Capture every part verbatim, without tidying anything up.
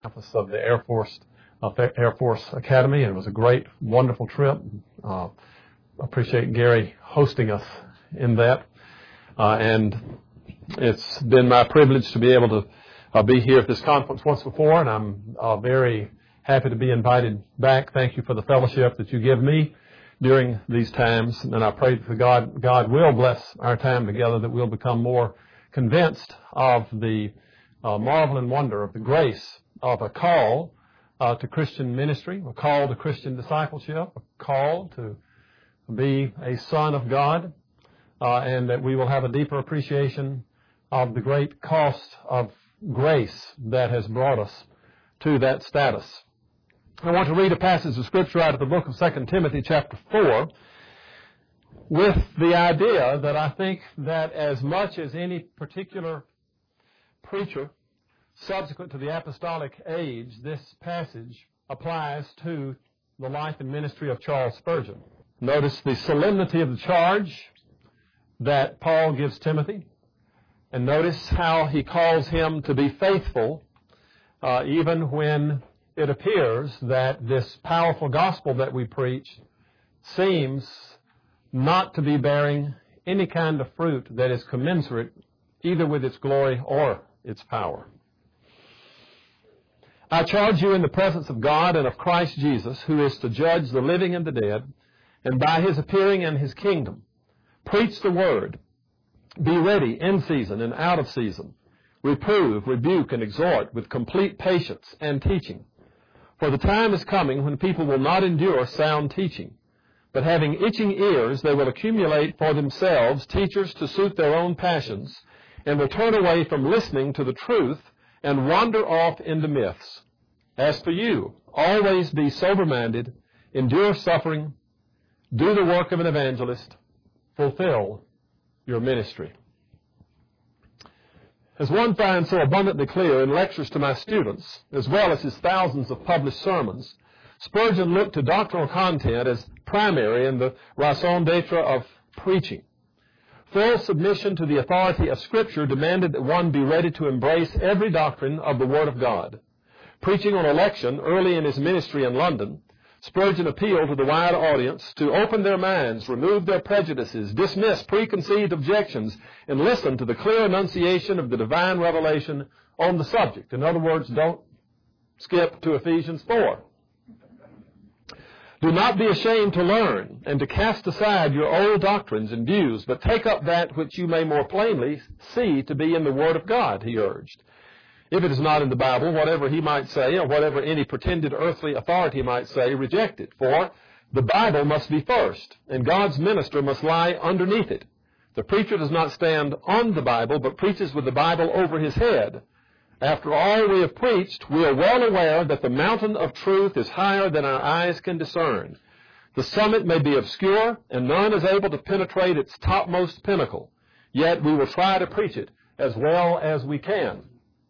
campus of the Air Force uh, Air Force Academy, and it was a great, wonderful trip. Uh, appreciate Gary hosting us in that, uh, and it's been my privilege to be able to uh, be here at this conference once before, and I'm uh, very happy to be invited back. Thank you for the fellowship that you give me during these times, and I pray that God God will bless our time together, that we'll become more convinced of the uh, marvel and wonder of the grace of a call uh, to Christian ministry, a call to Christian discipleship, a call to be a son of God, uh, and that we will have a deeper appreciation of the great cost of grace that has brought us to that status. I want to read a passage of Scripture out of the book of Second Timothy chapter four with the idea that I think that as much as any particular preacher subsequent to the apostolic age, this passage applies to the life and ministry of Charles Spurgeon. Notice the solemnity of the charge that Paul gives Timothy, and notice how he calls him to be faithful uh, even when it appears that this powerful gospel that we preach seems not to be bearing any kind of fruit that is commensurate either with its glory or its power. I charge you in the presence of God and of Christ Jesus, who is to judge the living and the dead, and by his appearing in his kingdom, preach the word. Be ready in season and out of season. Reprove, rebuke, and exhort with complete patience and teaching. For the time is coming when people will not endure sound teaching, but having itching ears, they will accumulate for themselves teachers to suit their own passions, and will turn away from listening to the truth and wander off into myths. As for you, always be sober-minded, endure suffering, do the work of an evangelist, fulfill your ministry. As one finds so abundantly clear in lectures to my students, as well as his thousands of published sermons, Spurgeon looked to doctrinal content as primary in the raison d'etre of preaching. Full submission to the authority of Scripture demanded that one be ready to embrace every doctrine of the Word of God. Preaching on election early in his ministry in London, Spurgeon appealed to the wide audience to open their minds, remove their prejudices, dismiss preconceived objections, and listen to the clear enunciation of the divine revelation on the subject. In other words, don't skip to Ephesians four. Do not be ashamed to learn and to cast aside your old doctrines and views, but take up that which you may more plainly see to be in the Word of God, he urged. If it is not in the Bible, whatever he might say, or whatever any pretended earthly authority might say, reject it. For the Bible must be first, and God's minister must lie underneath it. The preacher does not stand on the Bible, but preaches with the Bible over his head. After all we have preached, we are well aware that the mountain of truth is higher than our eyes can discern. The summit may be obscure, and none is able to penetrate its topmost pinnacle. Yet we will try to preach it as well as we can.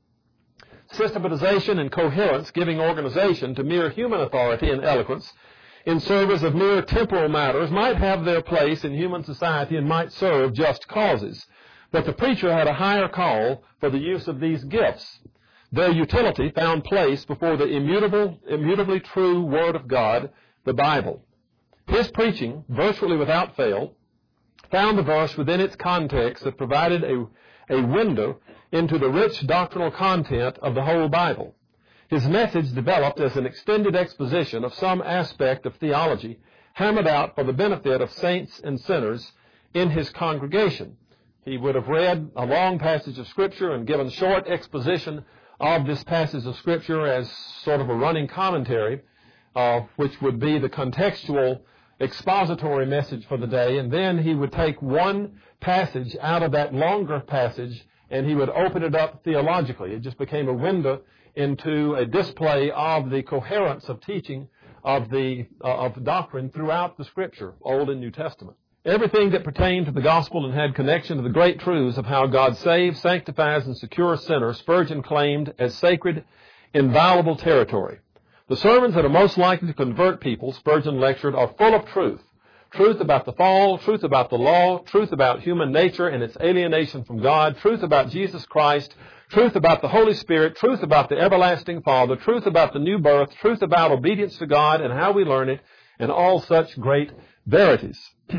Systematization and coherence giving organization to mere human authority and eloquence in service of mere temporal matters might have their place in human society and might serve just causes. But the preacher had a higher call for the use of these gifts. Their utility found place before the immutable, immutably true Word of God, the Bible. His preaching, virtually without fail, found the verse within its context that provided a, a window into the rich doctrinal content of the whole Bible. His message developed as an extended exposition of some aspect of theology, hammered out for the benefit of saints and sinners in his congregation. He would have read a long passage of Scripture and given short exposition of this passage of Scripture as sort of a running commentary, uh, which would be the contextual expository message for the day. And then he would take one passage out of that longer passage and he would open it up theologically. It just became a window into a display of the coherence of teaching of the uh, of doctrine throughout the Scripture, Old and New Testament. Everything that pertained to the gospel and had connection to the great truths of how God saves, sanctifies, and secures sinners, Spurgeon claimed as sacred, inviolable territory. The sermons that are most likely to convert people, Spurgeon lectured, are full of truth. Truth about the fall, truth about the law, truth about human nature and its alienation from God, truth about Jesus Christ, truth about the Holy Spirit, truth about the everlasting Father, truth about the new birth, truth about obedience to God and how we learn it, and all such great verities.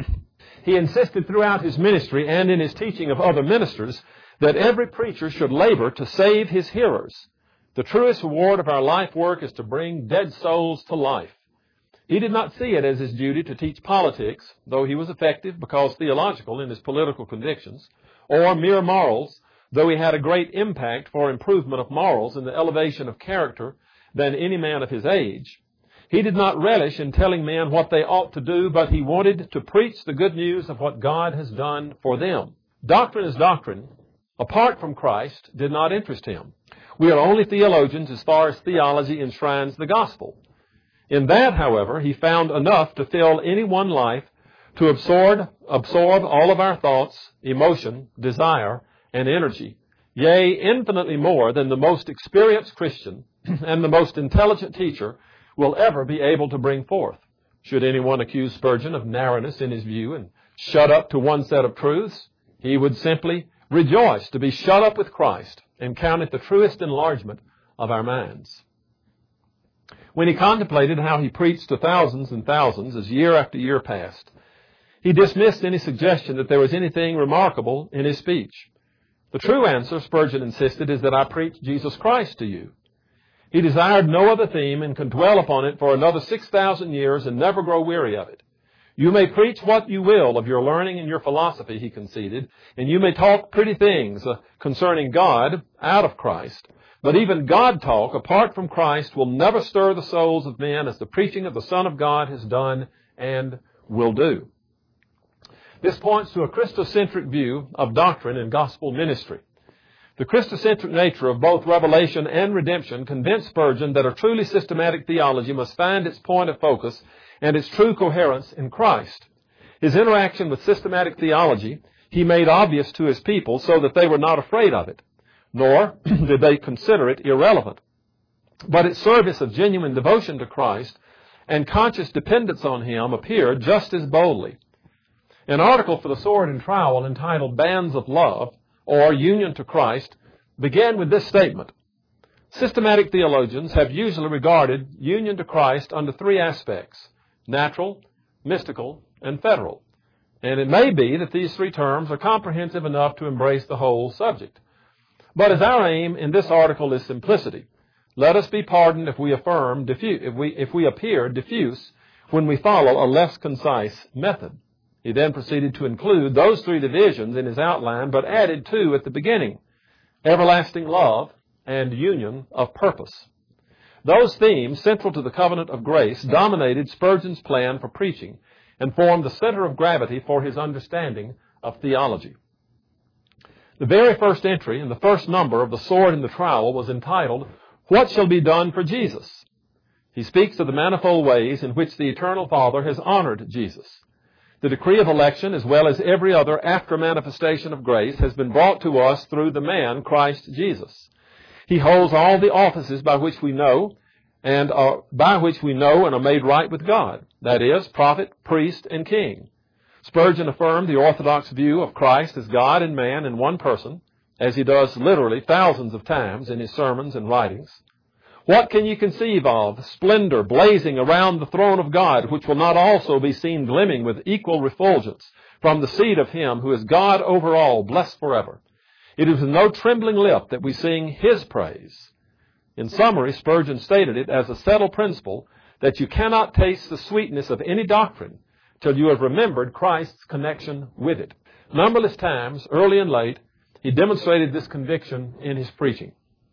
He insisted throughout his ministry and in his teaching of other ministers that every preacher should labor to save his hearers. The truest reward of our life work is to bring dead souls to life. He did not see it as his duty to teach politics, though he was effective because theological in his political convictions, or mere morals, though he had a great impact for improvement of morals and the elevation of character than any man of his age. He did not relish in telling men what they ought to do, but he wanted to preach the good news of what God has done for them. Doctrine as doctrine, apart from Christ, did not interest him. We are only theologians as far as theology enshrines the gospel. In that, however, he found enough to fill any one life, to absorb, absorb all of our thoughts, emotion, desire, and energy, yea, infinitely more than the most experienced Christian and the most intelligent teacher will ever be able to bring forth. Should anyone accuse Spurgeon of narrowness in his view and shut up to one set of truths, he would simply rejoice to be shut up with Christ and count it the truest enlargement of our minds. When he contemplated how he preached to thousands and thousands as year after year passed, he dismissed any suggestion that there was anything remarkable in his speech. The true answer, Spurgeon insisted, is that I preach Jesus Christ to you. He desired no other theme and can dwell upon it for another six thousand years and never grow weary of it. You may preach what you will of your learning and your philosophy, he conceded, and you may talk pretty things uh, concerning God out of Christ, but even God talk apart from Christ will never stir the souls of men as the preaching of the Son of God has done and will do. This points to a Christocentric view of doctrine and gospel ministry. The Christocentric nature of both revelation and redemption convinced Spurgeon that a truly systematic theology must find its point of focus and its true coherence in Christ. His interaction with systematic theology he made obvious to his people so that they were not afraid of it, nor did they consider it irrelevant. But its service of genuine devotion to Christ and conscious dependence on Him appeared just as boldly. An article for the Sword and Trowel entitled Bands of Love, or Union to Christ, began with this statement. Systematic theologians have usually regarded union to Christ under three aspects: natural, mystical, and federal. And it may be that these three terms are comprehensive enough to embrace the whole subject. But as our aim in this article is simplicity, let us be pardoned if we affirm, diffuse, if we, if we appear diffuse when we follow a less concise method. He then proceeded to include those three divisions in his outline, but added two at the beginning: everlasting love and union of purpose. Those themes, central to the covenant of grace, dominated Spurgeon's plan for preaching and formed the center of gravity for his understanding of theology. The very first entry in the first number of The Sword and the Trowel was entitled, What Shall Be Done for Jesus? He speaks of the manifold ways in which the Eternal Father has honored Jesus. The decree of election, as well as every other after manifestation of grace, has been brought to us through the man, Christ Jesus. He holds all the offices by which we know and are, by which we know and are made right with God, that is, prophet, priest, and king. Spurgeon affirmed the orthodox view of Christ as God and man in one person, as he does literally thousands of times in his sermons and writings. What can you conceive of, splendor blazing around the throne of God, which will not also be seen gleaming with equal refulgence from the seat of Him who is God over all, blessed forever? It is with no trembling lip that we sing His praise. In summary, Spurgeon stated it as a settled principle that you cannot taste the sweetness of any doctrine till you have remembered Christ's connection with it. Numberless times, early and late, he demonstrated this conviction in his preaching.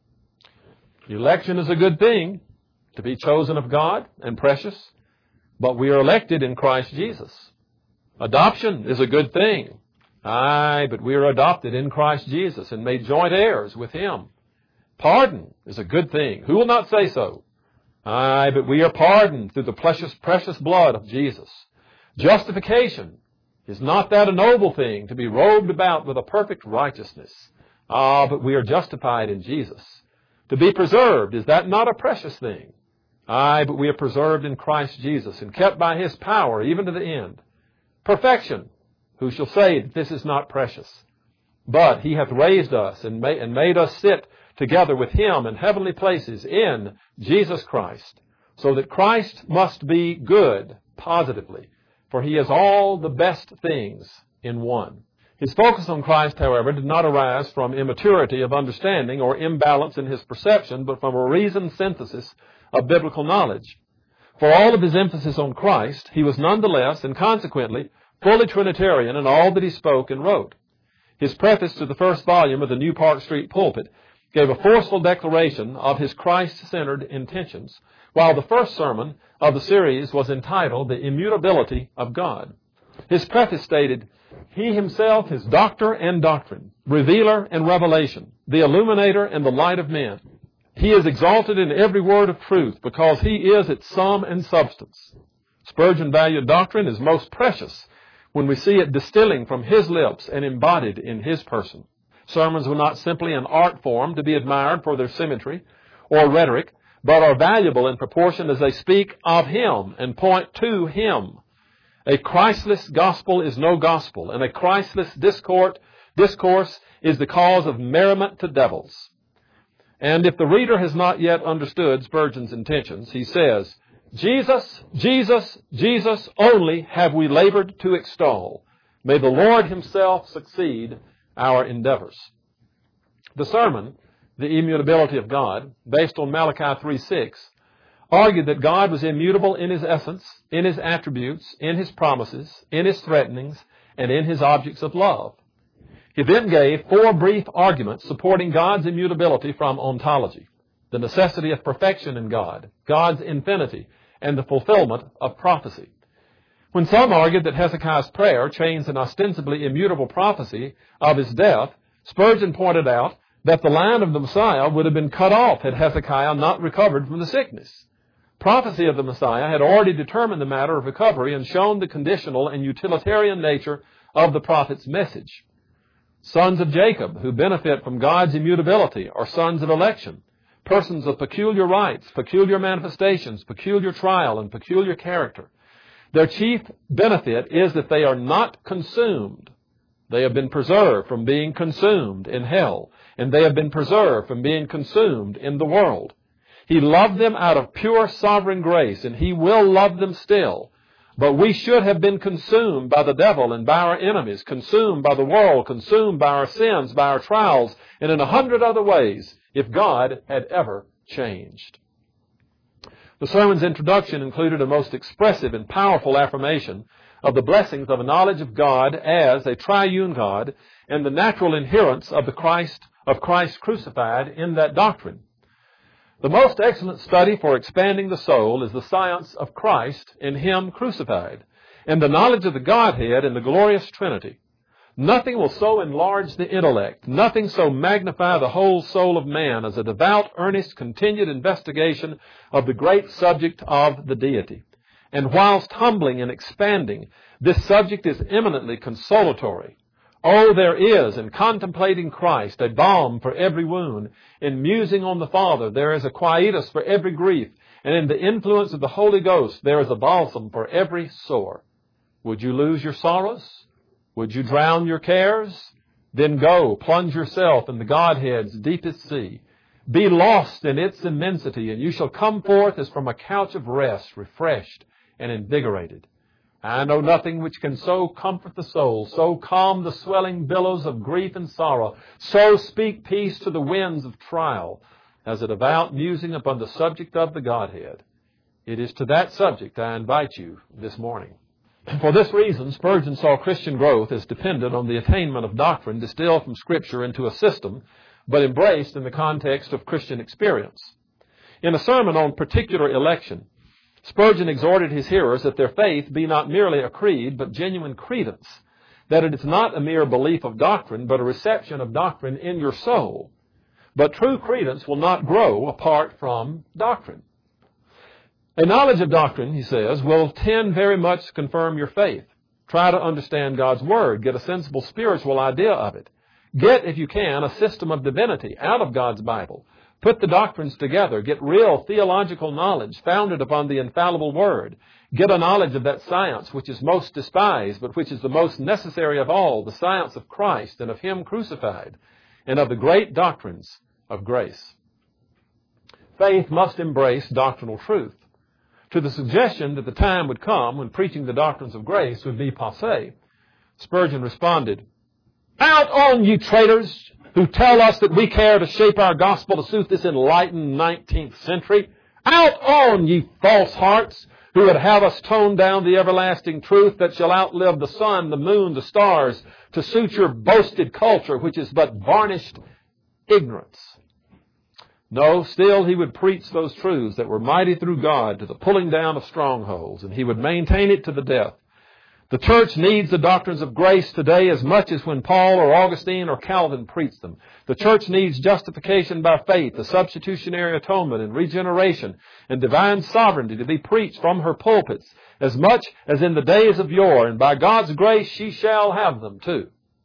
Election is a good thing, to be chosen of God and precious, but we are elected in Christ Jesus. Adoption is a good thing. Aye, but we are adopted in Christ Jesus and made joint heirs with Him. Pardon is a good thing. Who will not say so? Aye, but we are pardoned through the precious, precious blood of Jesus. Justification, is not that a noble thing, to be robed about with a perfect righteousness? Ah, but we are justified in Jesus. To be preserved, is that not a precious thing? Aye, but we are preserved in Christ Jesus and kept by His power even to the end. Perfection, who shall say that this is not precious? But He hath raised us and made, and made us sit together with Him in heavenly places in Jesus Christ, so that Christ must be good positively, for He is all the best things in one. His focus on Christ, however, did not arise from immaturity of understanding or imbalance in his perception, but from a reasoned synthesis of biblical knowledge. For all of his emphasis on Christ, he was nonetheless and consequently fully Trinitarian in all that he spoke and wrote. His preface to the first volume of the New Park Street Pulpit gave a forceful declaration of his Christ-centered intentions, while the first sermon of the series was entitled The Immutability of God. His preface stated, "He himself is doctor and doctrine, revealer and revelation, the illuminator and the light of men. He is exalted in every word of truth because he is its sum and substance." Spurgeon valued doctrine as most precious when we see it distilling from his lips and embodied in his person. Sermons were not simply an art form to be admired for their symmetry or rhetoric, but are valuable in proportion as they speak of Him and point to Him. A Christless gospel is no gospel, and a Christless discourse, discourse is the cause of merriment to devils. And if the reader has not yet understood Spurgeon's intentions, he says, Jesus, Jesus, Jesus only have we labored to extol. May the Lord Himself succeed our endeavors. The sermon, The Immutability of God, based on Malachi three six, argued that God was immutable in His essence, in His attributes, in His promises, in His threatenings, and in His objects of love. He then gave four brief arguments supporting God's immutability from ontology, the necessity of perfection in God, God's infinity, and the fulfillment of prophecy. When some argued that Hezekiah's prayer changed an ostensibly immutable prophecy of his death, Spurgeon pointed out that the line of the Messiah would have been cut off had Hezekiah not recovered from the sickness. Prophecy of the Messiah had already determined the matter of recovery and shown the conditional and utilitarian nature of the prophet's message. Sons of Jacob who benefit from God's immutability are sons of election, persons of peculiar rights, peculiar manifestations, peculiar trial, and peculiar character. Their chief benefit is that they are not consumed. They have been preserved from being consumed in hell, and they have been preserved from being consumed in the world. He loved them out of pure sovereign grace, and He will love them still. But we should have been consumed by the devil and by our enemies, consumed by the world, consumed by our sins, by our trials, and in a hundred other ways, if God had ever changed. The sermon's introduction included a most expressive and powerful affirmation of the blessings of a knowledge of God as a triune God and the natural inherence of the Christ of Christ crucified in that doctrine. The most excellent study for expanding the soul is the science of Christ in Him crucified, and the knowledge of the Godhead in the glorious Trinity. Nothing will so enlarge the intellect, nothing so magnify the whole soul of man as a devout, earnest, continued investigation of the great subject of the deity. And whilst humbling and expanding, this subject is eminently consolatory. Oh, there is, in contemplating Christ, a balm for every wound. In musing on the Father, there is a quietus for every grief. And in the influence of the Holy Ghost, there is a balsam for every sore. Would you lose your sorrows? Would you drown your cares? Then go, plunge yourself in the Godhead's deepest sea. Be lost in its immensity, and you shall come forth as from a couch of rest, refreshed and invigorated. I know nothing which can so comfort the soul, so calm the swelling billows of grief and sorrow, so speak peace to the winds of trial, as a devout musing upon the subject of the Godhead. It is to that subject I invite you this morning. For this reason, Spurgeon saw Christian growth as dependent on the attainment of doctrine distilled from Scripture into a system, but embraced in the context of Christian experience. In a sermon on particular election, Spurgeon exhorted his hearers that their faith be not merely a creed, but genuine credence, that it is not a mere belief of doctrine, but a reception of doctrine in your soul. But true credence will not grow apart from doctrine. A knowledge of doctrine, he says, will tend very much to confirm your faith. Try to understand God's Word. Get a sensible spiritual idea of it. Get, if you can, a system of divinity out of God's Bible. Put the doctrines together. Get real theological knowledge founded upon the infallible Word. Get a knowledge of that science which is most despised, but which is the most necessary of all, the science of Christ and of Him crucified, and of the great doctrines of grace. Faith must embrace doctrinal truth. To the suggestion that the time would come when preaching the doctrines of grace would be passé, Spurgeon responded, "Out on you traitors who tell us that we care to shape our gospel to suit this enlightened nineteenth century. Out on you false hearts who would have us tone down the everlasting truth that shall outlive the sun, the moon, the stars, to suit your boasted culture, which is but varnished ignorance." No, still he would preach those truths that were mighty through God to the pulling down of strongholds, and he would maintain it to the death. The church needs the doctrines of grace today as much as when Paul or Augustine or Calvin preached them. The church needs justification by faith, the substitutionary atonement and regeneration and divine sovereignty to be preached from her pulpits as much as in the days of yore, and by God's grace she shall have them too.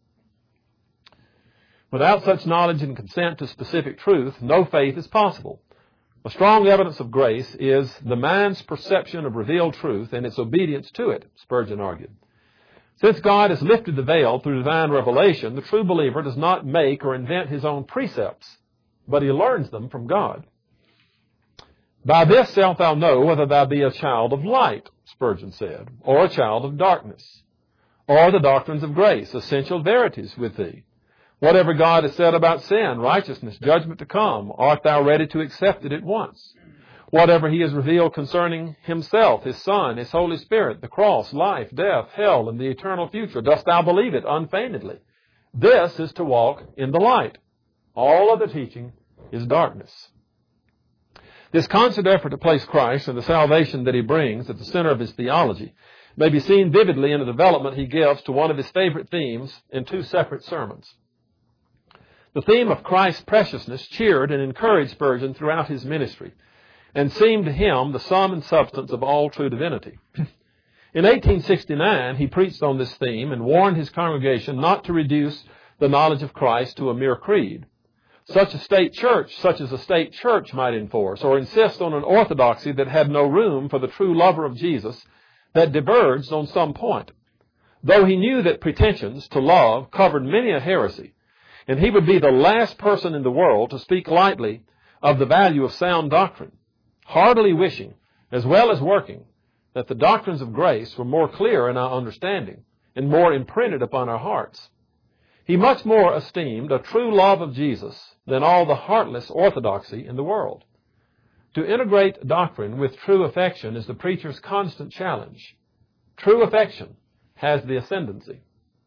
Without such knowledge and consent to specific truth, no faith is possible. A strong evidence of grace is the mind's perception of revealed truth and its obedience to it, Spurgeon argued. Since God has lifted the veil through divine revelation, the true believer does not make or invent his own precepts, but he learns them from God. "By this shalt thou know whether thou be a child of light," Spurgeon said, "or a child of darkness. Or the doctrines of grace, essential verities with thee. Whatever God has said about sin, righteousness, judgment to come, art thou ready to accept it at once? Whatever he has revealed concerning himself, his Son, his Holy Spirit, the cross, life, death, hell, and the eternal future, dost thou believe it unfeignedly? This is to walk in the light. All other teaching is darkness." This constant effort to place Christ and the salvation that he brings at the center of his theology may be seen vividly in the development he gives to one of his favorite themes in two separate sermons. The theme of Christ's preciousness cheered and encouraged Spurgeon throughout his ministry and seemed to him the sum and substance of all true divinity. In eighteen sixty-nine, he preached on this theme and warned his congregation not to reduce the knowledge of Christ to a mere creed. Such a state church, such as a state church might enforce or insist on an orthodoxy that had no room for the true lover of Jesus, that diverged on some point. Though he knew that pretensions to love covered many a heresy, and he would be the last person in the world to speak lightly of the value of sound doctrine, heartily wishing, as well as working, that the doctrines of grace were more clear in our understanding and more imprinted upon our hearts. He much more esteemed a true love of Jesus than all the heartless orthodoxy in the world. To integrate doctrine with true affection is the preacher's constant challenge. True affection has the ascendancy.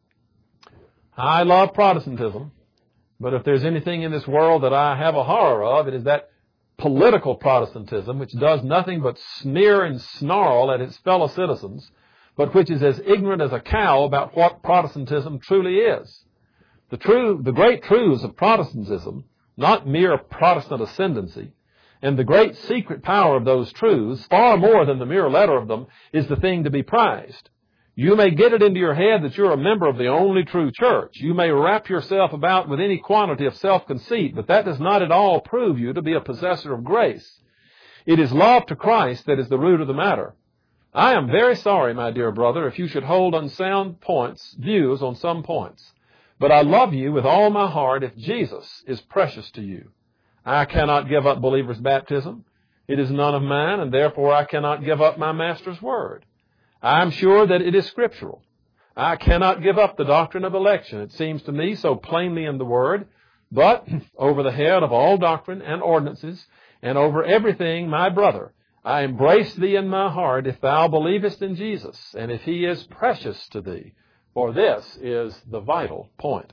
I love Protestantism. But if there's anything in this world that I have a horror of, it is that political Protestantism, which does nothing but sneer and snarl at its fellow citizens, but which is as ignorant as a cow about what Protestantism truly is. The true, the great truths of Protestantism, not mere Protestant ascendancy, and the great secret power of those truths, far more than the mere letter of them, is the thing to be prized. You may get it into your head that you're a member of the only true church. You may wrap yourself about with any quantity of self-conceit, but that does not at all prove you to be a possessor of grace. It is love to Christ that is the root of the matter. I am very sorry, my dear brother, if you should hold unsound points, views on some points. But I love you with all my heart if Jesus is precious to you. I cannot give up believer's baptism. It is none of mine, and therefore I cannot give up my Master's word. I am sure that it is scriptural. I cannot give up the doctrine of election. It seems to me so plainly in the Word. But over the head of all doctrine and ordinances, and over everything, my brother, I embrace thee in my heart if thou believest in Jesus, and if he is precious to thee. For this is the vital point.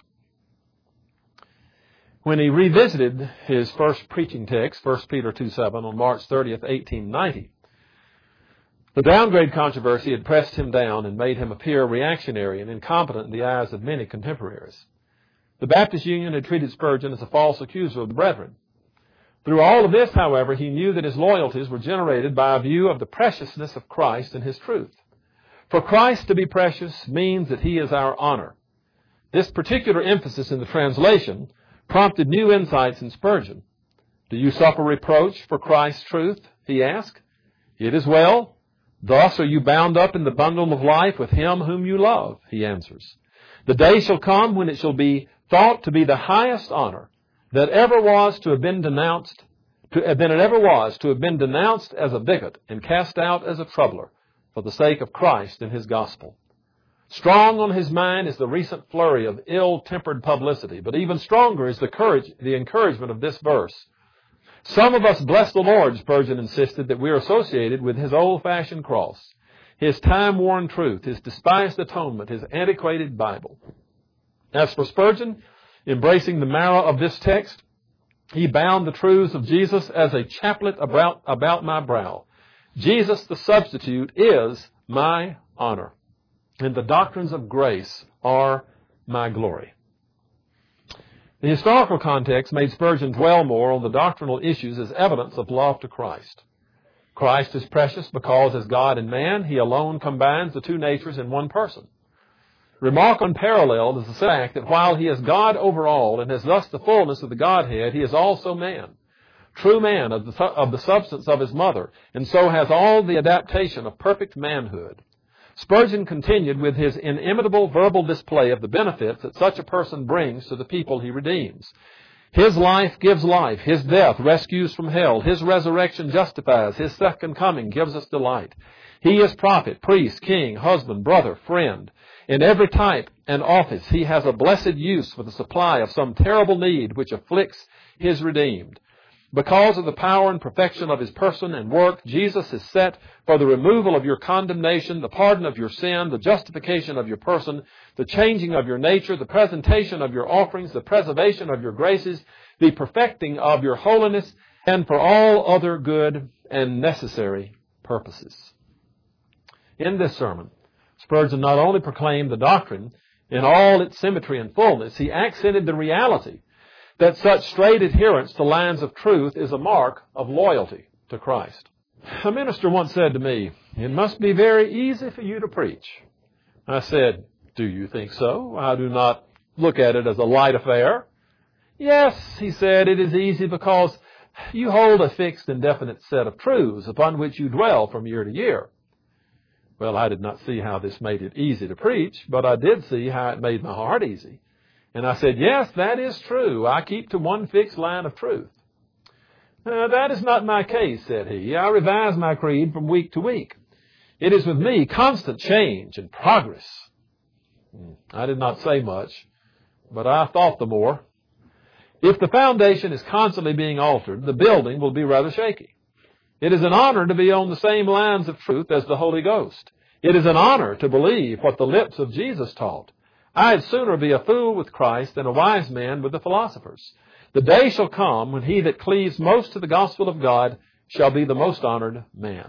When he revisited his first preaching text, First Peter two seven, on March thirtieth, eighteen ninety, the downgrade controversy had pressed him down and made him appear reactionary and incompetent in the eyes of many contemporaries. The Baptist Union had treated Spurgeon as a false accuser of the brethren. Through all of this, however, he knew that his loyalties were generated by a view of the preciousness of Christ and his truth. For Christ to be precious means that he is our honor. This particular emphasis in the translation prompted new insights in Spurgeon. Do you suffer reproach for Christ's truth? He asked. It is well. Thus are you bound up in the bundle of life with him whom you love, he answers. The day shall come when it shall be thought to be the highest honor that ever was to have been denounced, to, than it ever was to have been denounced as a bigot and cast out as a troubler for the sake of Christ and His gospel. Strong on his mind is the recent flurry of ill-tempered publicity, but even stronger is the courage, the encouragement of this verse. Some of us bless the Lord, Spurgeon insisted, that we are associated with His old-fashioned cross, His time-worn truth, His despised atonement, His antiquated Bible. As for Spurgeon, embracing the marrow of this text, he bound the truths of Jesus as a chaplet about, about my brow. Jesus, the substitute, is my honor, and the doctrines of grace are my glory. The historical context made Spurgeon dwell more on the doctrinal issues as evidence of love to Christ. Christ is precious because as God and man, He alone combines the two natures in one person. Remark unparalleled is the fact that while He is God over all and has thus the fullness of the Godhead, He is also man, true man of the, of the substance of His mother, and so has all the adaptation of perfect manhood. Spurgeon continued with his inimitable verbal display of the benefits that such a person brings to the people he redeems. His life gives life. His death rescues from hell. His resurrection justifies. His second coming gives us delight. He is prophet, priest, king, husband, brother, friend. In every type and office, He has a blessed use for the supply of some terrible need which afflicts His redeemed. Because of the power and perfection of His person and work, Jesus is set for the removal of your condemnation, the pardon of your sin, the justification of your person, the changing of your nature, the presentation of your offerings, the preservation of your graces, the perfecting of your holiness, and for all other good and necessary purposes. In this sermon, Spurgeon not only proclaimed the doctrine in all its symmetry and fullness, he accented the reality that such straight adherence to lines of truth is a mark of loyalty to Christ. A minister once said to me, "It must be very easy for you to preach." I said, "Do you think so? I do not look at it as a light affair." "Yes," he said, "it is easy because you hold a fixed and definite set of truths upon which you dwell from year to year." Well, I did not see how this made it easy to preach, but I did see how it made my heart easy. And I said, "Yes, that is true. I keep to one fixed line of truth." Uh, "that is not my case," said he. "I revise my creed from week to week. It is with me constant change and progress." I did not say much, but I thought the more. If the foundation is constantly being altered, the building will be rather shaky. It is an honor to be on the same lines of truth as the Holy Ghost. It is an honor to believe what the lips of Jesus taught. I'd sooner be a fool with Christ than a wise man with the philosophers. The day shall come when he that cleaves most to the gospel of God shall be the most honored man.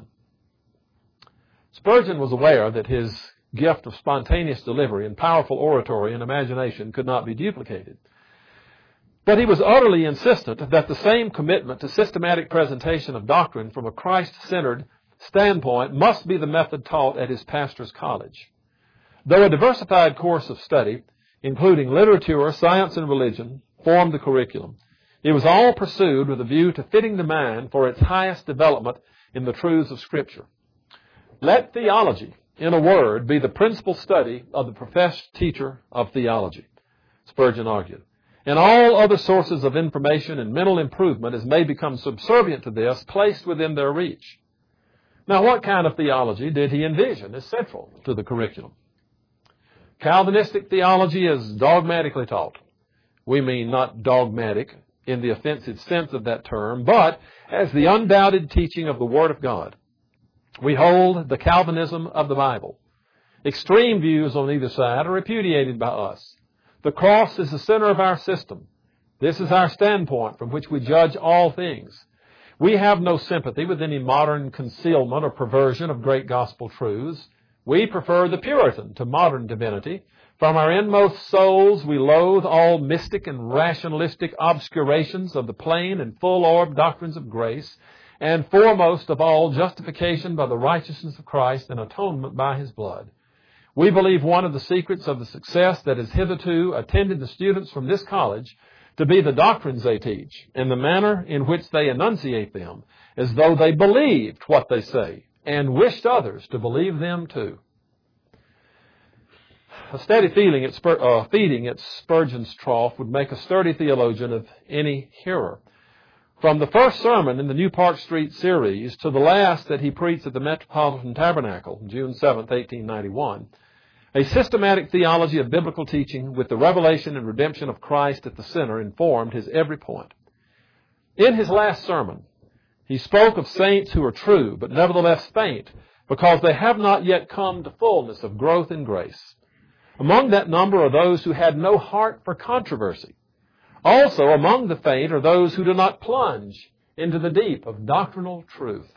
Spurgeon was aware that his gift of spontaneous delivery and powerful oratory and imagination could not be duplicated. But he was utterly insistent that the same commitment to systematic presentation of doctrine from a Christ-centered standpoint must be the method taught at his pastor's college. Though a diversified course of study, including literature, science, and religion, formed the curriculum, it was all pursued with a view to fitting the mind for its highest development in the truths of Scripture. Let theology, in a word, be the principal study of the professed teacher of theology, Spurgeon argued. And all other sources of information and mental improvement, as may become subservient to this, placed within their reach. Now, what kind of theology did he envision as central to the curriculum? Calvinistic theology is dogmatically taught. We mean not dogmatic in the offensive sense of that term, but as the undoubted teaching of the Word of God. We hold the Calvinism of the Bible. Extreme views on either side are repudiated by us. The cross is the center of our system. This is our standpoint from which we judge all things. We have no sympathy with any modern concealment or perversion of great gospel truths. We prefer the Puritan to modern divinity. From our inmost souls, we loathe all mystic and rationalistic obscurations of the plain and full-orbed doctrines of grace, and foremost of all, justification by the righteousness of Christ and atonement by His blood. We believe one of the secrets of the success that has hitherto attended the students from this college to be the doctrines they teach and the manner in which they enunciate them, as though they believed what they say and wished others to believe them too. A steady feeling at Spur- uh, feeding at Spurgeon's trough would make a sturdy theologian of any hearer. From the first sermon in the New Park Street series to the last that he preached at the Metropolitan Tabernacle, June seventh, eighteen ninety-one, a systematic theology of biblical teaching with the revelation and redemption of Christ at the center informed his every point. In his last sermon, he spoke of saints who are true, but nevertheless faint, because they have not yet come to fullness of growth in grace. Among that number are those who had no heart for controversy. Also among the faint are those who do not plunge into the deep of doctrinal truth.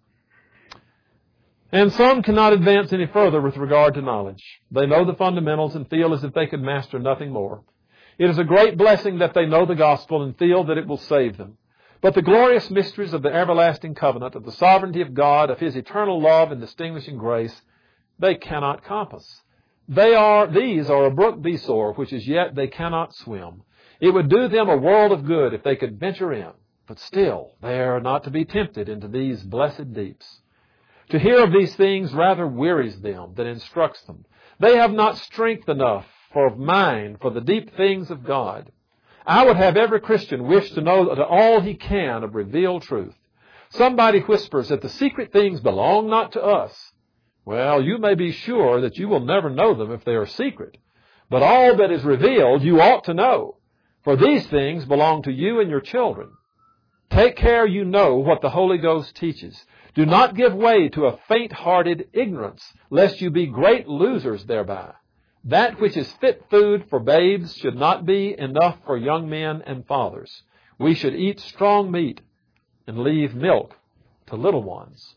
And some cannot advance any further with regard to knowledge. They know the fundamentals and feel as if they could master nothing more. It is a great blessing that they know the gospel and feel that it will save them. But the glorious mysteries of the everlasting covenant, of the sovereignty of God, of His eternal love and distinguishing grace, they cannot compass. They are, these are a brook Besor, which as yet they cannot swim. It would do them a world of good if they could venture in, but still they are not to be tempted into these blessed deeps. To hear of these things rather wearies them than instructs them. They have not strength enough for mind for the deep things of God. I would have every Christian wish to know all he can of revealed truth. Somebody whispers that the secret things belong not to us. Well, you may be sure that you will never know them if they are secret. But all that is revealed you ought to know. For these things belong to you and your children. Take care you know what the Holy Ghost teaches. Do not give way to a faint-hearted ignorance, lest you be great losers thereby. That which is fit food for babes should not be enough for young men and fathers. We should eat strong meat and leave milk to little ones.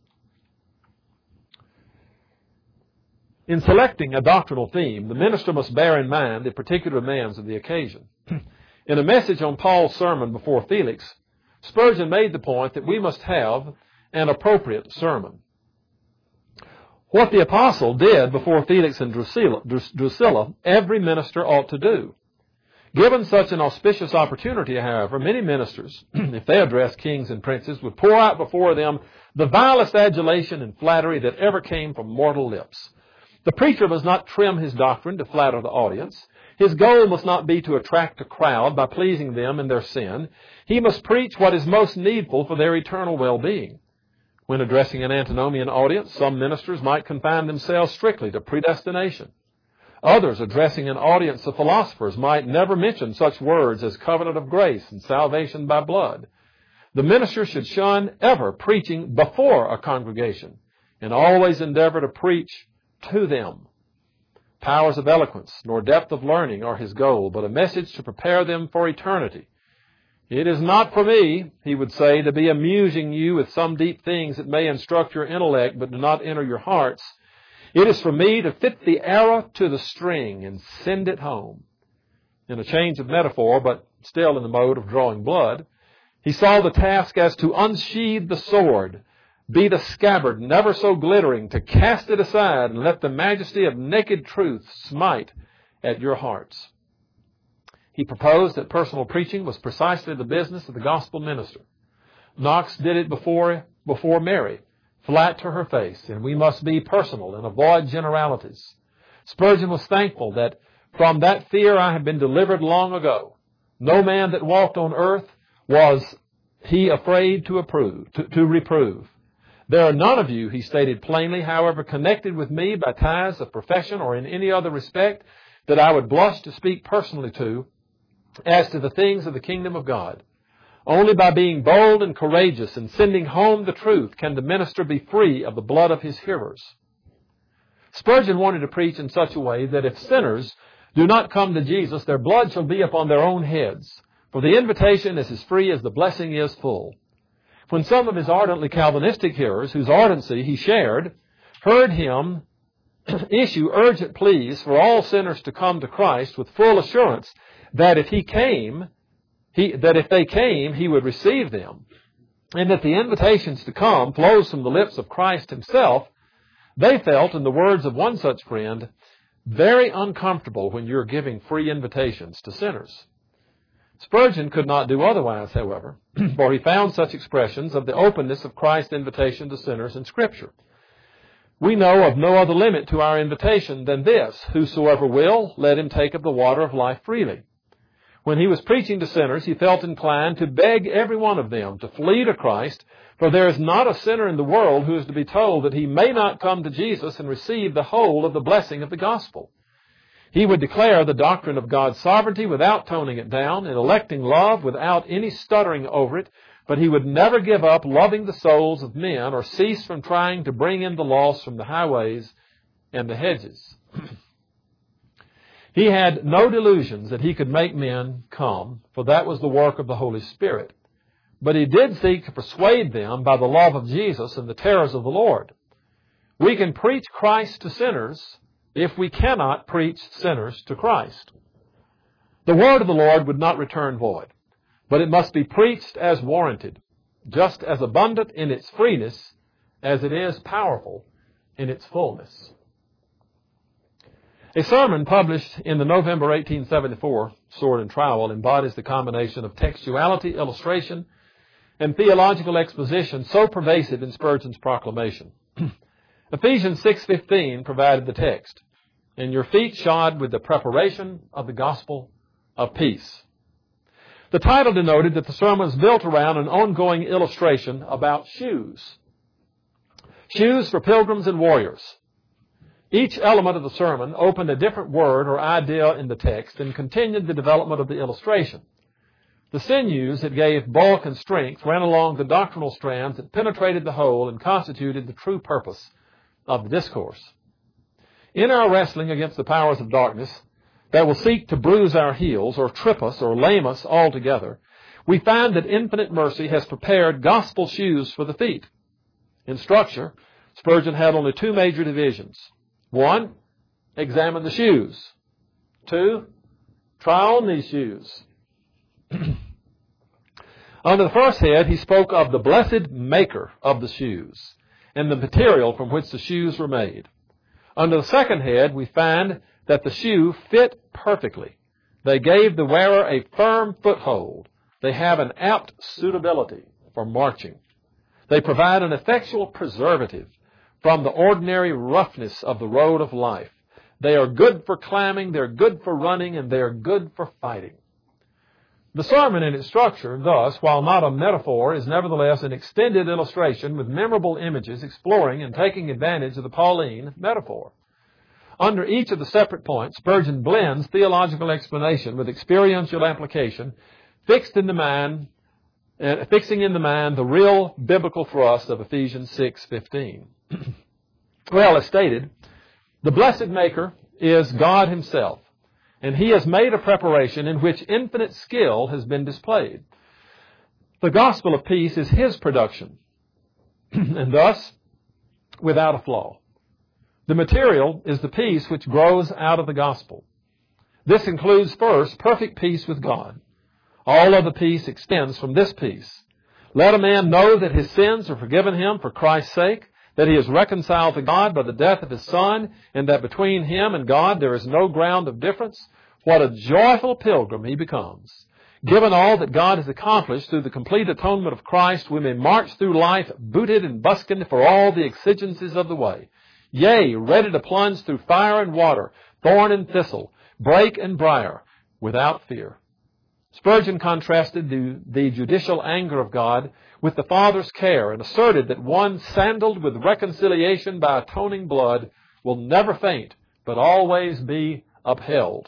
In selecting a doctrinal theme, the minister must bear in mind the particular demands of the occasion. In a message on Paul's sermon before Felix, Spurgeon made the point that we must have an appropriate sermon. What the apostle did before Felix and Drusilla, Drusilla, every minister ought to do. Given such an auspicious opportunity, however, many ministers, if they address kings and princes, would pour out before them the vilest adulation and flattery that ever came from mortal lips. The preacher must not trim his doctrine to flatter the audience. His goal must not be to attract a crowd by pleasing them in their sin. He must preach what is most needful for their eternal well-being. When addressing an antinomian audience, some ministers might confine themselves strictly to predestination. Others, addressing an audience of philosophers, might never mention such words as covenant of grace and salvation by blood. The minister should shun ever preaching before a congregation and always endeavor to preach to them. Powers of eloquence nor depth of learning are his goal, but a message to prepare them for eternity. It is not for me, he would say, to be amusing you with some deep things that may instruct your intellect but do not enter your hearts. It is for me to fit the arrow to the string and send it home. In a change of metaphor, but still in the mode of drawing blood, he saw the task as to unsheathe the sword, be the scabbard never so glittering, to cast it aside and let the majesty of naked truth smite at your hearts. He proposed that personal preaching was precisely the business of the gospel minister. Knox did it before, before Mary, flat to her face, and we must be personal and avoid generalities. Spurgeon was thankful that from that fear I had been delivered long ago. No man that walked on earth was he afraid to approve, to, to reprove. There are none of you, he stated plainly, however, connected with me by ties of profession or in any other respect, that I would blush to speak personally to as to the things of the kingdom of God. Only by being bold and courageous and sending home the truth can the minister be free of the blood of his hearers. Spurgeon wanted to preach in such a way that if sinners do not come to Jesus, their blood shall be upon their own heads, for the invitation is as free as the blessing is full. When some of his ardently Calvinistic hearers, whose ardency he shared, heard him issue urgent pleas for all sinners to come to Christ with full assurance that if he came, he, that if they came, he would receive them, and that the invitations to come flows from the lips of Christ himself, they felt, in the words of one such friend, very uncomfortable when you're giving free invitations to sinners. Spurgeon could not do otherwise, however, for he found such expressions of the openness of Christ's invitation to sinners in Scripture. We know of no other limit to our invitation than this: whosoever will, let him take of the water of life freely. When he was preaching to sinners, he felt inclined to beg every one of them to flee to Christ, for there is not a sinner in the world who is to be told that he may not come to Jesus and receive the whole of the blessing of the gospel. He would declare the doctrine of God's sovereignty without toning it down, and electing love without any stuttering over it, but he would never give up loving the souls of men or cease from trying to bring in the lost from the highways and the hedges. He had no delusions that he could make men come, for that was the work of the Holy Spirit. But he did seek to persuade them by the love of Jesus and the terrors of the Lord. We can preach Christ to sinners if we cannot preach sinners to Christ. The word of the Lord would not return void, but it must be preached as warranted, just as abundant in its freeness as it is powerful in its fullness. A sermon published in the November eighteen seventy-four Sword and Trowel embodies the combination of textuality, illustration, and theological exposition so pervasive in Spurgeon's proclamation. Ephesians six fifteen provided the text, "And your feet shod with the preparation of the gospel of peace." The title denoted that the sermon was built around an ongoing illustration about shoes. Shoes for pilgrims and warriors. Each element of the sermon opened a different word or idea in the text and continued the development of the illustration. The sinews that gave bulk and strength ran along the doctrinal strands that penetrated the whole and constituted the true purpose of the discourse. In our wrestling against the powers of darkness that will seek to bruise our heels or trip us or lame us altogether, we find that infinite mercy has prepared gospel shoes for the feet. In structure, Spurgeon had only two major divisions. One, examine the shoes. Two, try on these shoes. Under the first head, he spoke of the blessed maker of the shoes and the material from which the shoes were made. Under the second head, we find that the shoe fit perfectly. They gave the wearer a firm foothold. They have an apt suitability for marching. They provide an effectual preservative from the ordinary roughness of the road of life. They are good for climbing, they're good for running, and they are good for fighting. The sermon in its structure, thus, while not a metaphor, is nevertheless an extended illustration with memorable images exploring and taking advantage of the Pauline metaphor. Under each of the separate points, Spurgeon blends theological explanation with experiential application, fixed in the mind, uh, fixing in the mind the real biblical thrust of Ephesians six fifteen. Well, as stated, the blessed Maker is God Himself, and He has made a preparation in which infinite skill has been displayed. The gospel of peace is His production, and thus without a flaw. The material is the peace which grows out of the gospel. This includes first perfect peace with God. All other peace extends from this peace. Let a man know that his sins are forgiven him for Christ's sake, that he is reconciled to God by the death of His Son, and that between him and God there is no ground of difference. What a joyful pilgrim he becomes. Given all that God has accomplished through the complete atonement of Christ, we may march through life booted and buskined for all the exigencies of the way. Yea, ready to plunge through fire and water, thorn and thistle, brake and briar, without fear. Spurgeon contrasted the, the judicial anger of God with the Father's care and asserted that one sandaled with reconciliation by atoning blood will never faint, but always be upheld.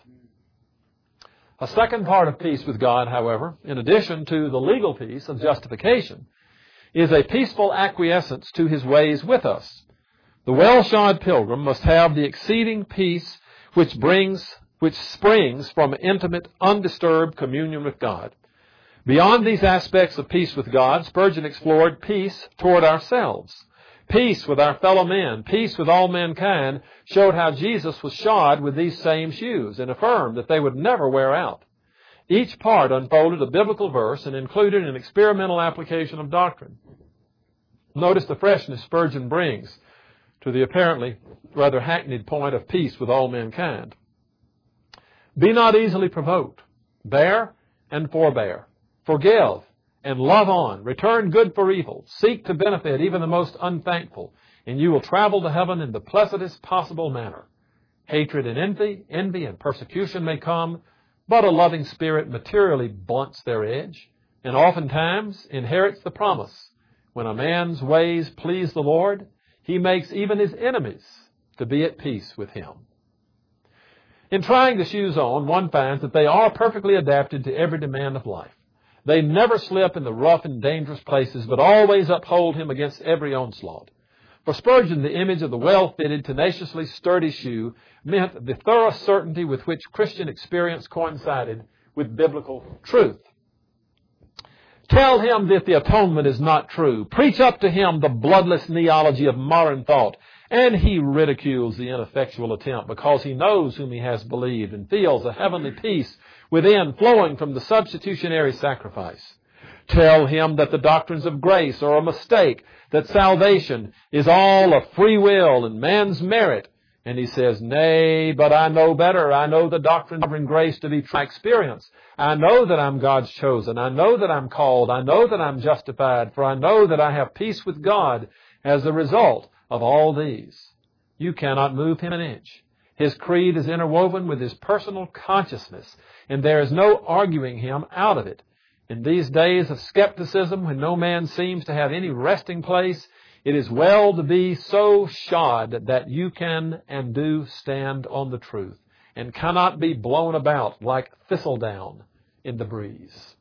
A second part of peace with God, however, in addition to the legal peace of justification, is a peaceful acquiescence to His ways with us. The well-shod pilgrim must have the exceeding peace which brings, which springs from intimate, undisturbed communion with God. Beyond these aspects of peace with God, Spurgeon explored peace toward ourselves. Peace with our fellow men, peace with all mankind, showed how Jesus was shod with these same shoes and affirmed that they would never wear out. Each part unfolded a biblical verse and included an experimental application of doctrine. Notice the freshness Spurgeon brings to the apparently rather hackneyed point of peace with all mankind. Be not easily provoked. Bear and forbear. Forgive and love on. Return good for evil. Seek to benefit even the most unthankful, and you will travel to heaven in the pleasantest possible manner. Hatred and envy, envy and persecution may come, but a loving spirit materially blunts their edge, and oftentimes inherits the promise. When a man's ways please the Lord, he makes even his enemies to be at peace with him. In trying the shoes on, one finds that they are perfectly adapted to every demand of life. They never slip in the rough and dangerous places, but always uphold him against every onslaught. For Spurgeon, the image of the well-fitted, tenaciously sturdy shoe meant the thorough certainty with which Christian experience coincided with biblical truth. Tell him that the atonement is not true. Preach up to him the bloodless neology of modern thought, and he ridicules the ineffectual attempt because he knows whom he has believed and feels a heavenly peace within flowing from the substitutionary sacrifice. Tell him that the doctrines of grace are a mistake, that salvation is all of free will and man's merit. And he says, nay, but I know better. I know the doctrine of grace to be true experience. I know that I'm God's chosen. I know that I'm called. I know that I'm justified, for I know that I have peace with God as a result of all these. You cannot move him an inch. His creed is interwoven with his personal consciousness, and there is no arguing him out of it. In these days of skepticism, when no man seems to have any resting place, it is well to be so shod that you can and do stand on the truth, and cannot be blown about like thistledown in the breeze.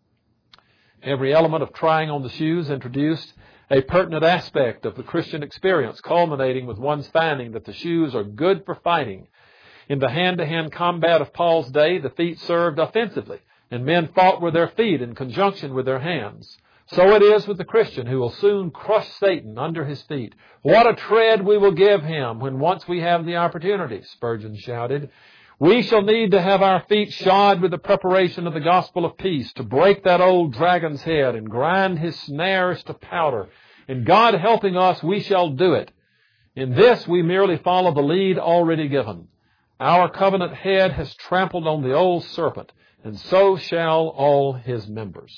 Every element of trying on the shoes introduced a pertinent aspect of the Christian experience, culminating with one's finding that the shoes are good for fighting. In the hand-to-hand combat of Paul's day, the feet served offensively, and men fought with their feet in conjunction with their hands. So it is with the Christian, who will soon crush Satan under his feet. What a tread we will give him when once we have the opportunity, Spurgeon shouted. We shall need to have our feet shod with the preparation of the gospel of peace, to break that old dragon's head and grind his snares to powder. And God helping us, we shall do it. In this we merely follow the lead already given. Our covenant head has trampled on the old serpent, and so shall all his members.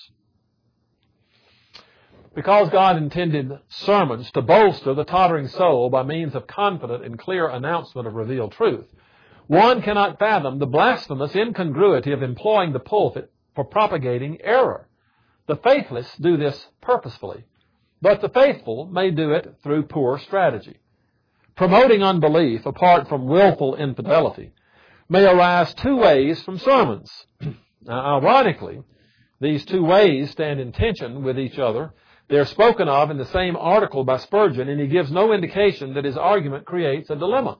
Because God intended sermons to bolster the tottering soul by means of confident and clear announcement of revealed truth, one cannot fathom the blasphemous incongruity of employing the pulpit for propagating error. The faithless do this purposefully, but the faithful may do it through poor strategy. Promoting unbelief apart from willful infidelity may arise two ways from sermons. Now, ironically, these two ways stand in tension with each other. They are spoken of in the same article by Spurgeon, and he gives no indication that his argument creates a dilemma.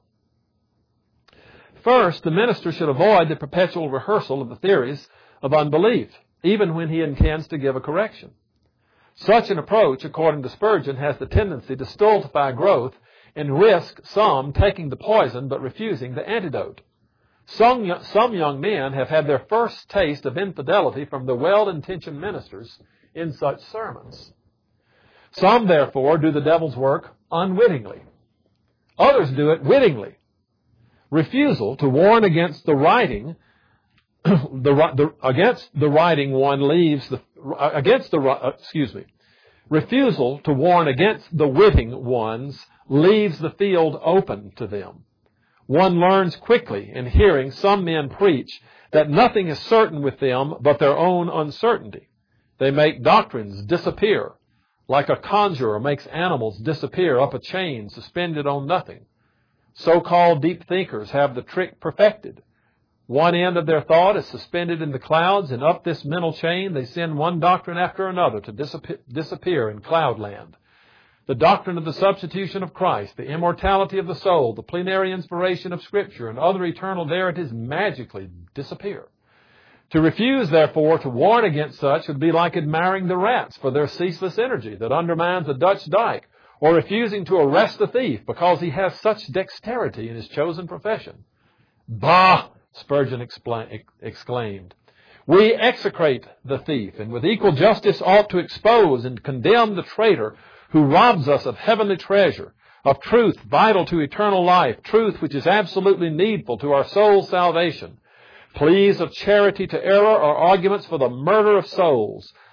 First, the minister should avoid the perpetual rehearsal of the theories of unbelief, even when he intends to give a correction. Such an approach, according to Spurgeon, has the tendency to stultify growth and risk some taking the poison but refusing the antidote. Some, some young men have had their first taste of infidelity from the well-intentioned ministers in such sermons. Some, therefore, do the devil's work unwittingly. Others do it wittingly. Refusal to warn against the writing, the, the, against the writing one leaves the against the uh, excuse me. Refusal to warn against the witting ones leaves the field open to them. One learns quickly in hearing some men preach that nothing is certain with them but their own uncertainty. They make doctrines disappear, like a conjurer makes animals disappear up a chain suspended on nothing. So-called deep thinkers have the trick perfected. One end of their thought is suspended in the clouds, and up this mental chain they send one doctrine after another to disappear, disappear in cloudland. The doctrine of the substitution of Christ, the immortality of the soul, the plenary inspiration of Scripture, and other eternal verities magically disappear. To refuse, therefore, to warn against such would be like admiring the rats for their ceaseless energy that undermines a Dutch dike, or refusing to arrest a thief because he has such dexterity in his chosen profession. Bah! Spurgeon exclaimed. We execrate the thief, and with equal justice ought to expose and condemn the traitor who robs us of heavenly treasure, of truth vital to eternal life, truth which is absolutely needful to our soul's salvation. Pleas of charity to error are arguments for the murder of souls.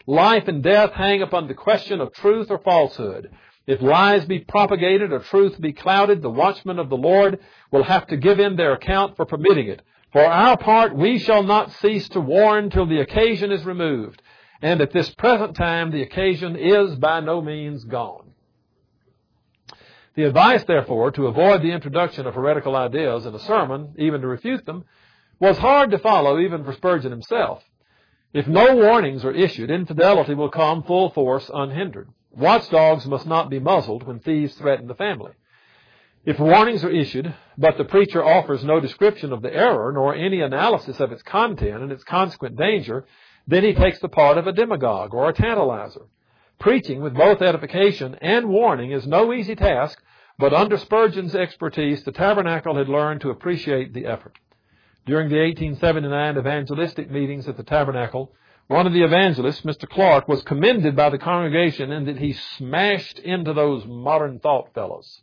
Life and death hang upon the question of truth or falsehood. If lies be propagated or truth be clouded, the watchmen of the Lord will have to give in their account for permitting it. For our part, we shall not cease to warn till the occasion is removed. And at this present time, the occasion is by no means gone. The advice, therefore, to avoid the introduction of heretical ideas in a sermon, even to refute them, was hard to follow even for Spurgeon himself. If no warnings are issued, infidelity will come full force unhindered. Watchdogs must not be muzzled when thieves threaten the family. If warnings are issued, but the preacher offers no description of the error, nor any analysis of its content and its consequent danger, then he takes the part of a demagogue or a tantalizer. Preaching with both edification and warning is no easy task, but under Spurgeon's expertise, the Tabernacle had learned to appreciate the effort. During the eighteen seventy-nine evangelistic meetings at the Tabernacle, one of the evangelists, Mister Clark, was commended by the congregation in that he smashed into those modern thought fellows.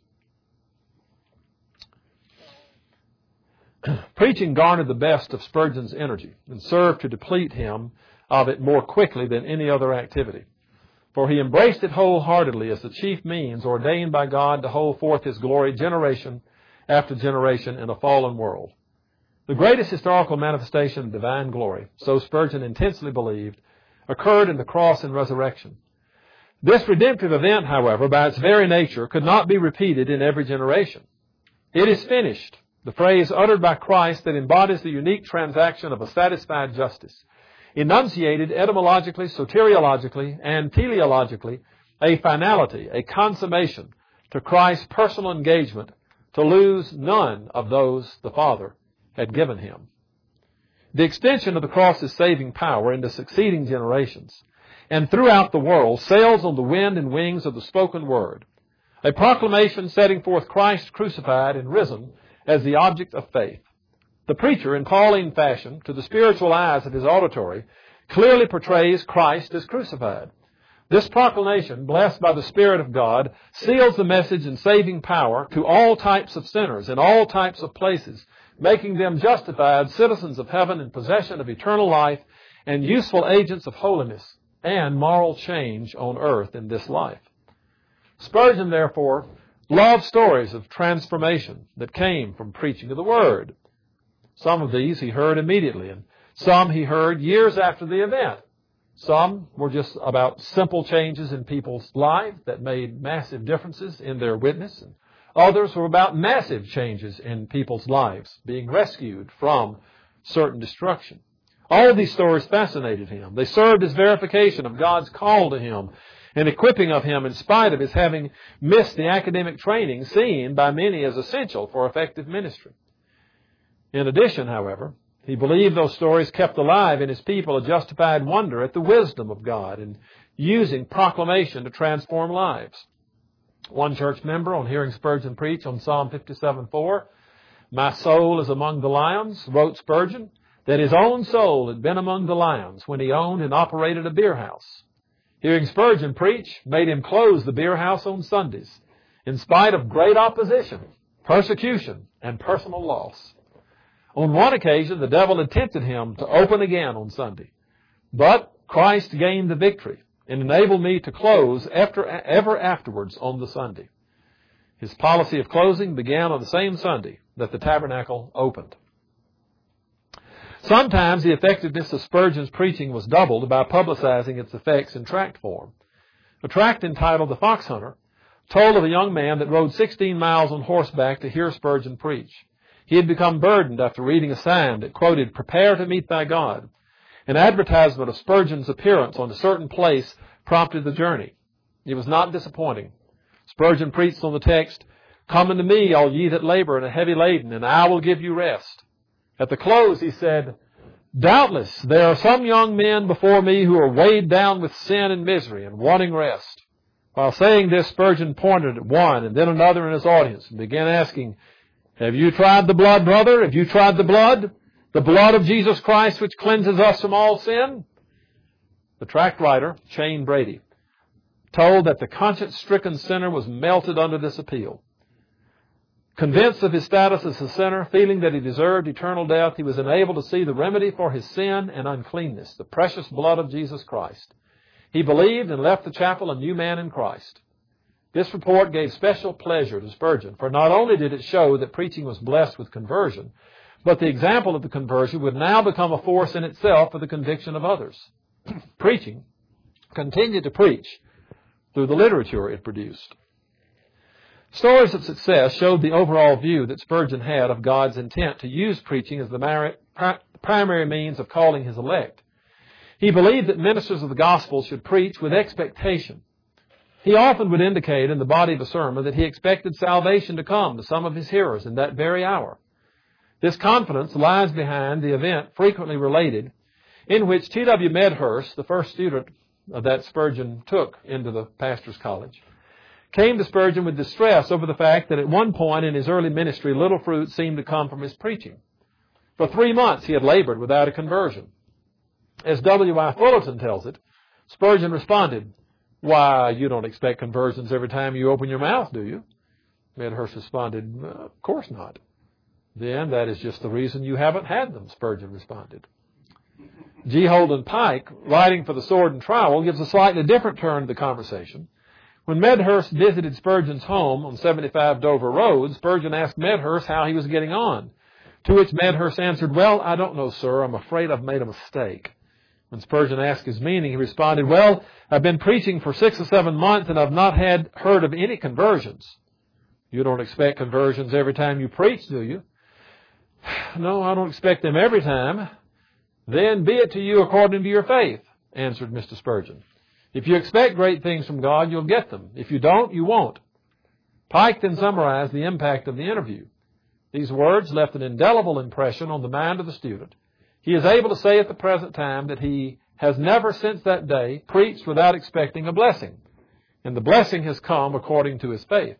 Preaching garnered the best of Spurgeon's energy and served to deplete him of it more quickly than any other activity. For he embraced it wholeheartedly as the chief means ordained by God to hold forth His glory generation after generation in a fallen world. The greatest historical manifestation of divine glory, so Spurgeon intensely believed, occurred in the cross and resurrection. This redemptive event, however, by its very nature, could not be repeated in every generation. It is finished, the phrase uttered by Christ that embodies the unique transaction of a satisfied justice, enunciated etymologically, soteriologically, and teleologically, a finality, a consummation to Christ's personal engagement to lose none of those the Father had given Him. The extension of the cross's saving power into succeeding generations and throughout the world sails on the wind and wings of the spoken word, a proclamation setting forth Christ crucified and risen as the object of faith. The preacher, in Pauline fashion, to the spiritual eyes of his auditory, clearly portrays Christ as crucified. This proclamation, blessed by the Spirit of God, seals the message and saving power to all types of sinners in all types of places, making them justified citizens of heaven in possession of eternal life and useful agents of holiness and moral change on earth in this life. Spurgeon, therefore, loved stories of transformation that came from preaching of the Word. Some of these he heard immediately, and some he heard years after the event. Some were just about simple changes in people's lives that made massive differences in their witness, and others were about massive changes in people's lives, being rescued from certain destruction. All of these stories fascinated him. They served as verification of God's call to him and equipping of him in spite of his having missed the academic training seen by many as essential for effective ministry. In addition, however, he believed those stories kept alive in his people a justified wonder at the wisdom of God in using proclamation to transform lives. One church member, on hearing Spurgeon preach on Psalm fifty-seven four, "My soul is among the lions," wrote Spurgeon, that his own soul had been among the lions when he owned and operated a beer house. Hearing Spurgeon preach made him close the beer house on Sundays, in spite of great opposition, persecution, and personal loss. On one occasion, the devil had tempted him to open again on Sunday, but Christ gained the victory and enabled me to close after, ever afterwards on the Sunday. His policy of closing began on the same Sunday that the tabernacle opened. Sometimes the effectiveness of Spurgeon's preaching was doubled by publicizing its effects in tract form. A tract entitled "The Fox Hunter" told of a young man that rode sixteen miles on horseback to hear Spurgeon preach. He had become burdened after reading a sign that quoted, "Prepare to meet thy God." An advertisement of Spurgeon's appearance on a certain place prompted the journey. It was not disappointing. Spurgeon preached on the text, "Come unto me, all ye that labor and are heavy laden, and I will give you rest." At the close, he said, "Doubtless there are some young men before me who are weighed down with sin and misery and wanting rest." While saying this, Spurgeon pointed at one and then another in his audience and began asking, "Have you tried the blood, brother? Have you tried the blood? The blood of Jesus Christ which cleanses us from all sin?" The tract writer, Cheyne Brady, told that the conscience-stricken sinner was melted under this appeal. Convinced of his status as a sinner, feeling that he deserved eternal death, he was enabled to see the remedy for his sin and uncleanness, the precious blood of Jesus Christ. He believed and left the chapel a new man in Christ. This report gave special pleasure to Spurgeon, for not only did it show that preaching was blessed with conversion, but the example of the conversion would now become a force in itself for the conviction of others. Preaching continued to preach through the literature it produced. Stories of success showed the overall view that Spurgeon had of God's intent to use preaching as the mar- pri- primary means of calling His elect. He believed that ministers of the gospel should preach with expectation. He often would indicate in the body of a sermon that he expected salvation to come to some of his hearers in that very hour. This confidence lies behind the event frequently related in which T W Medhurst, the first student that Spurgeon took into the pastor's college, came to Spurgeon with distress over the fact that at one point in his early ministry, little fruit seemed to come from his preaching. For three months he had labored without a conversion. As W I Fullerton tells it, Spurgeon responded, "Why, you don't expect conversions every time you open your mouth, do you?" Medhurst responded, "Of course not." "Then that is just the reason you haven't had them," Spurgeon responded. G. Holden Pike, writing for the Sword and Trowel, gives a slightly different turn to the conversation. When Medhurst visited Spurgeon's home on seventy-five Dover Road, Spurgeon asked Medhurst how he was getting on, to which Medhurst answered, "Well, I don't know, sir. I'm afraid I've made a mistake." When Spurgeon asked his meaning, he responded, "Well, I've been preaching for six or seven months and I've not had heard of any conversions." "You don't expect conversions every time you preach, do you?" "No, I don't expect them every time." "Then be it to you according to your faith," answered Mister Spurgeon. "If you expect great things from God, you'll get them. If you don't, you won't." Pike then summarized the impact of the interview. These words left an indelible impression on the mind of the student. He is able to say at the present time that he has never since that day preached without expecting a blessing, and the blessing has come according to his faith.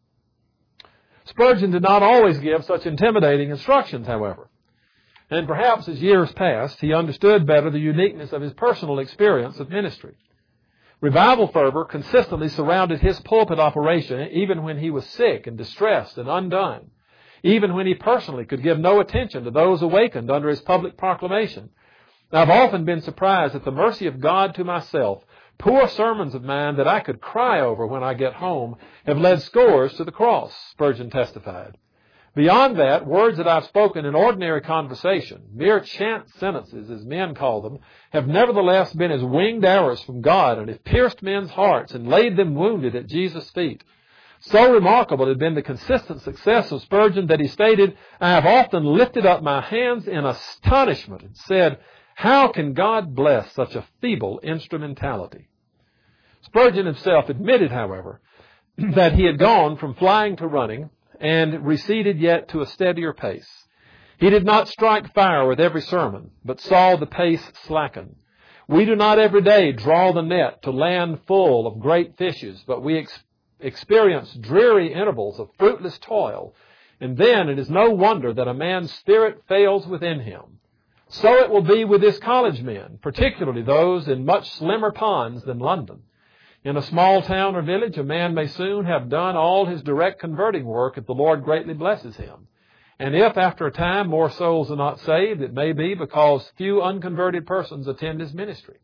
Spurgeon did not always give such intimidating instructions, however. And perhaps as years passed, he understood better the uniqueness of his personal experience of ministry. Revival fervor consistently surrounded his pulpit operation even when he was sick and distressed and undone, even when he personally could give no attention to those awakened under his public proclamation. I've often been surprised at the mercy of God to myself. Poor sermons of mine that I could cry over when I get home have led scores to the cross, Spurgeon testified. Beyond that, words that I've spoken in ordinary conversation, mere chant sentences as men call them, have nevertheless been as winged arrows from God and have pierced men's hearts and laid them wounded at Jesus' feet. So remarkable had been the consistent success of Spurgeon that he stated, "I have often lifted up my hands in astonishment and said, 'How can God bless such a feeble instrumentality?'" Spurgeon himself admitted, however, that he had gone from flying to running and receded yet to a steadier pace. He did not strike fire with every sermon, but saw the pace slacken. We do not every day draw the net to land full of great fishes, but we ex- experience dreary intervals of fruitless toil, and then it is no wonder that a man's spirit fails within him. So it will be with his college men, particularly those in much slimmer ponds than London. In a small town or village, a man may soon have done all his direct converting work if the Lord greatly blesses him. And if, after a time, more souls are not saved, it may be because few unconverted persons attend his ministry.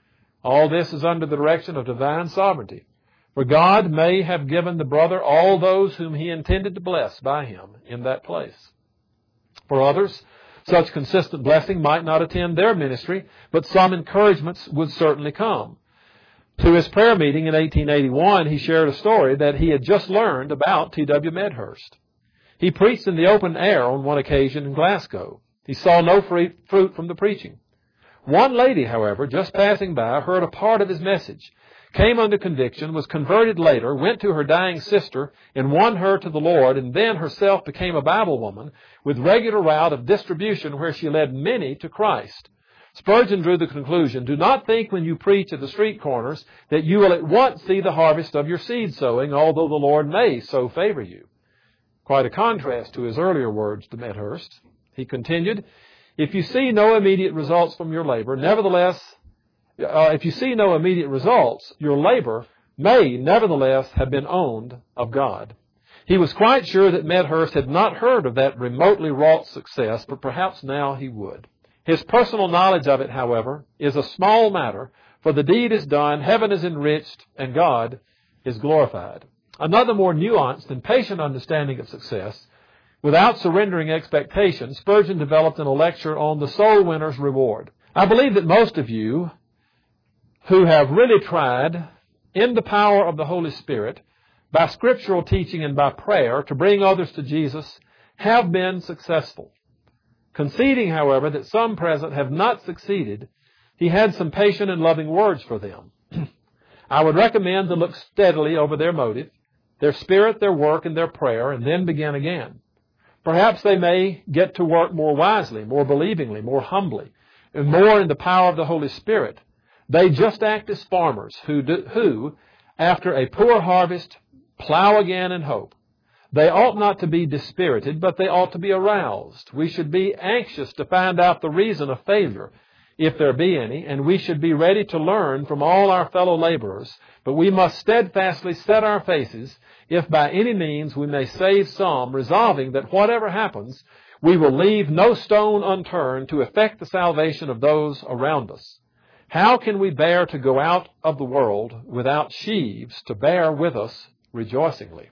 All this is under the direction of divine sovereignty, for God may have given the brother all those whom he intended to bless by him in that place. For others, such consistent blessing might not attend their ministry, but some encouragements would certainly come. To his prayer meeting in eighteen eighty-one, he shared a story that he had just learned about T W Medhurst. He preached in the open air on one occasion in Glasgow. He saw no fruit from the preaching. One lady, however, just passing by, heard a part of his message, came under conviction, was converted later, went to her dying sister and won her to the Lord, and then herself became a Bible woman with regular route of distribution where she led many to Christ. Spurgeon drew the conclusion, "Do not think when you preach at the street corners that you will at once see the harvest of your seed sowing, although the Lord may so favor you." Quite a contrast to his earlier words to Medhurst. He continued, "If you see no immediate results from your labor, nevertheless, uh, if you see no immediate results, your labor may nevertheless have been owned of God." He was quite sure that Medhurst had not heard of that remotely wrought success, but perhaps now he would. His personal knowledge of it, however, is a small matter, For the deed is done, heaven is enriched, and God is glorified. Another more nuanced and patient understanding of success, without surrendering expectation, Spurgeon developed in a lecture on the soul winner's reward. I believe that most of you who have really tried, in the power of the Holy Spirit, by scriptural teaching and by prayer, to bring others to Jesus, have been successful. Conceding, however, that some present have not succeeded, he had some patient and loving words for them. I would recommend to look steadily over their motive, their spirit, their work, and their prayer, and then begin again. Perhaps they may get to work more wisely, more believingly, more humbly, and more in the power of the Holy Spirit. They just act as farmers who, do, who, after a poor harvest, plow again in hope. They ought not to be dispirited, but they ought to be aroused. We should be anxious to find out the reason of failure, if there be any, and we should be ready to learn from all our fellow laborers, but we must steadfastly set our faces, if by any means we may save some, resolving that whatever happens, we will leave no stone unturned to effect the salvation of those around us. How can we bear to go out of the world without sheaves to bear with us rejoicingly?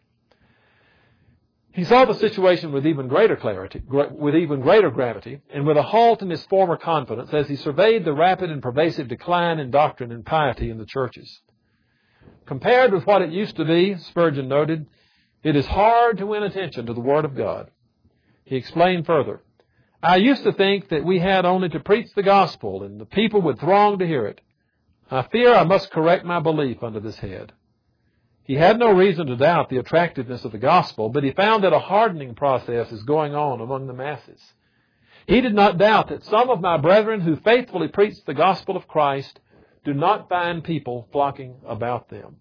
He saw the situation with even greater clarity, with even greater gravity, and with a halt in his former confidence as he surveyed the rapid and pervasive decline in doctrine and piety in the churches. Compared with what it used to be, Spurgeon noted, it is hard to win attention to the Word of God. He explained further, I used to think that we had only to preach the gospel and the people would throng to hear it. I fear I must correct my belief under this head. He had no reason to doubt the attractiveness of the gospel, but he found that a hardening process is going on among the masses. He did not doubt that some of my brethren who faithfully preach the gospel of Christ do not find people flocking about them.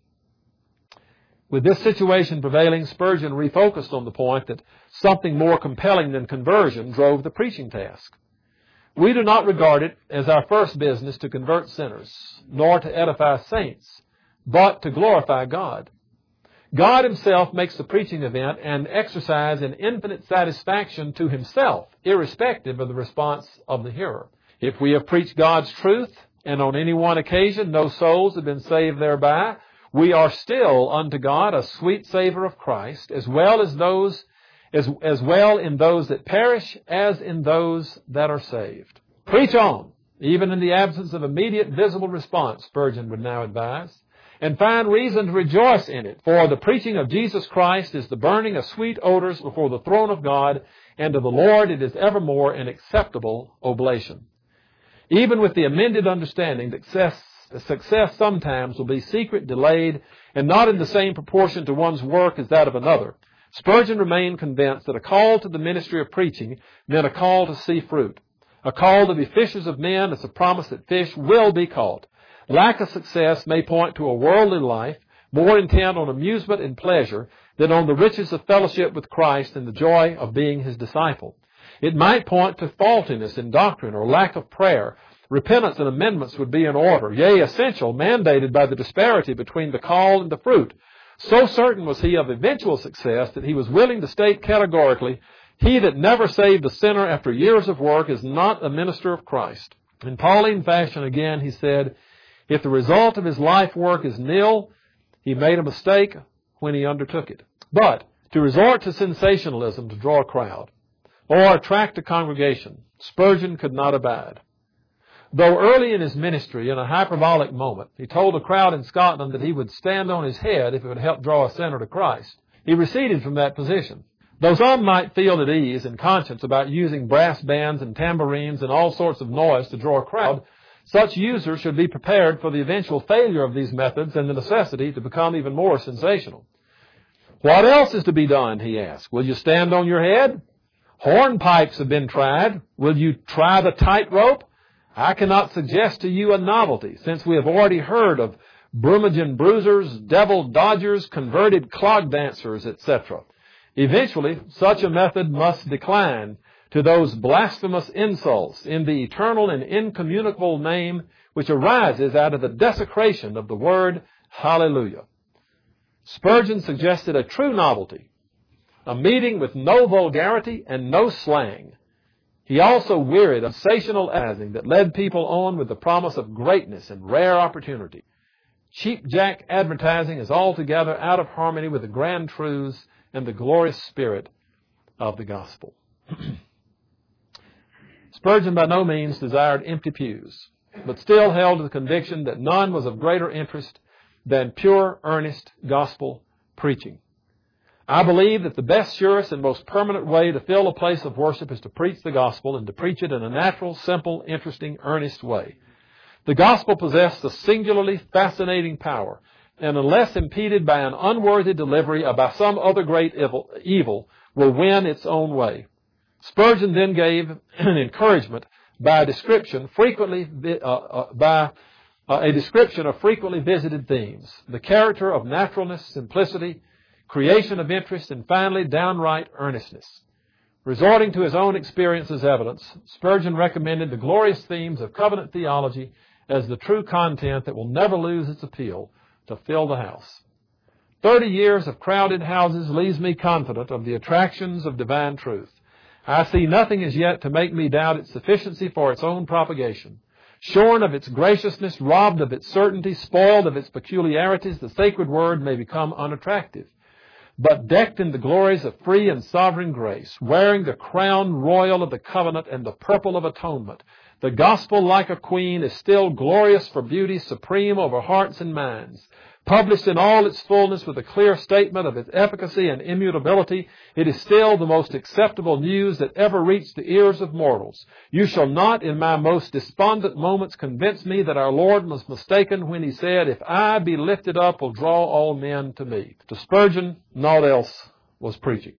With this situation prevailing, Spurgeon refocused on the point that something more compelling than conversion drove the preaching task. We do not regard it as our first business to convert sinners, nor to edify saints, but to glorify God. God Himself makes the preaching event an exercise in infinite satisfaction to Himself, irrespective of the response of the hearer. If we have preached God's truth, and on any one occasion no souls have been saved thereby, we are still unto God a sweet savor of Christ, as well as those, as, as well in those that perish as in those that are saved. Preach on, even in the absence of immediate visible response, Spurgeon would now advise, and find reason to rejoice in it, for the preaching of Jesus Christ is the burning of sweet odors before the throne of God, and to the Lord it is evermore an acceptable oblation. Even with the amended understanding that success, success sometimes will be secret, delayed, and not in the same proportion to one's work as that of another, Spurgeon remained convinced that a call to the ministry of preaching meant a call to see fruit. A call to be fishers of men is a promise that fish will be caught. Lack of success may point to a worldly life, more intent on amusement and pleasure than on the riches of fellowship with Christ and the joy of being His disciple. It might point to faultiness in doctrine or lack of prayer. Repentance and amendments would be in order, yea, essential, mandated by the disparity between the call and the fruit. So certain was he of eventual success that he was willing to state categorically, he that never saved a sinner after years of work is not a minister of Christ. In Pauline fashion again, he said, if the result of his life work is nil, he made a mistake when he undertook it. But to resort to sensationalism to draw a crowd or attract a congregation, Spurgeon could not abide. Though early in his ministry, in a hyperbolic moment, he told a crowd in Scotland that he would stand on his head if it would help draw a sinner to Christ, he receded from that position. Though some might feel at ease in conscience about using brass bands and tambourines and all sorts of noise to draw a crowd, such users should be prepared for the eventual failure of these methods and the necessity to become even more sensational. What else is to be done, he asked. Will you stand on your head? Hornpipes have been tried. Will you try the tightrope? I cannot suggest to you a novelty, since we have already heard of Brummagem bruisers, devil dodgers, converted clog dancers, et cetera. Eventually, such a method must decline to those blasphemous insults in the eternal and incommunicable name which arises out of the desecration of the word hallelujah. Spurgeon suggested a true novelty, a meeting with no vulgarity and no slang. He also wearied of sensational advertising that led people on with the promise of greatness and rare opportunity. Cheap jack advertising is altogether out of harmony with the grand truths and the glorious spirit of the gospel. Spurgeon by no means desired empty pews, but still held to the conviction that none was of greater interest than pure, earnest gospel preaching. I believe that the best, surest, and most permanent way to fill a place of worship is to preach the gospel, and to preach it in a natural, simple, interesting, earnest way. The gospel possessed a singularly fascinating power, and unless impeded by an unworthy delivery or by some other great evil, evil will win its own way. Spurgeon then gave an encouragement by a description frequently uh, uh, by uh, a description of frequently visited themes: the character of naturalness, simplicity, creation of interest, and finally downright earnestness. Resorting to his own experience as evidence, Spurgeon recommended the glorious themes of covenant theology as the true content that will never lose its appeal to fill the house. Thirty years of crowded houses leaves me confident of the attractions of divine truth. I see nothing as yet to make me doubt its sufficiency for its own propagation. Shorn of its graciousness, robbed of its certainty, spoiled of its peculiarities, the sacred word may become unattractive. But decked in the glories of free and sovereign grace, wearing the crown royal of the covenant and the purple of atonement, the gospel, like a queen, is still glorious for beauty, supreme over hearts and minds. Published in all its fullness with a clear statement of its efficacy and immutability, it is still the most acceptable news that ever reached the ears of mortals. You shall not, in my most despondent moments, convince me that our Lord was mistaken when He said, "If I be lifted up, will draw all men to me." To Spurgeon, naught else was preaching.